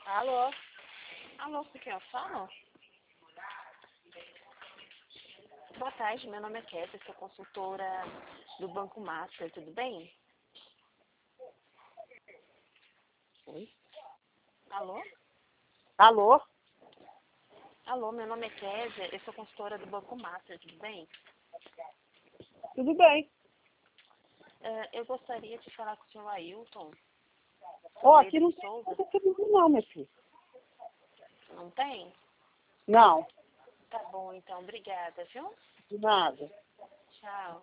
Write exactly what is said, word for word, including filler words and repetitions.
Alô? Alô, você quer eu falo? Boa tarde, meu nome é Kézia, sou consultora do Banco Master, tudo bem? Oi? Alô? Alô? Alô, meu nome é Kézia, eu sou consultora do Banco Master, tudo bem? Tudo bem. Uh, eu gostaria de falar com o senhor Ailton. Ó, Soleil aqui não de tem Souza. conta comigo não, meu filho. Não tem? Não, Tá bom, então, obrigada, viu? de nada. Tchau.